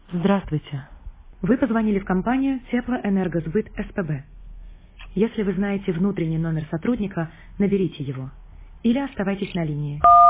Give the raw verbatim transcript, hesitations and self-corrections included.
Здравствуйте. Вы позвонили в компанию Теплоэнергосбыт СПБ. Если вы знаете внутренний номер сотрудника, наберите его или оставайтесь на линии.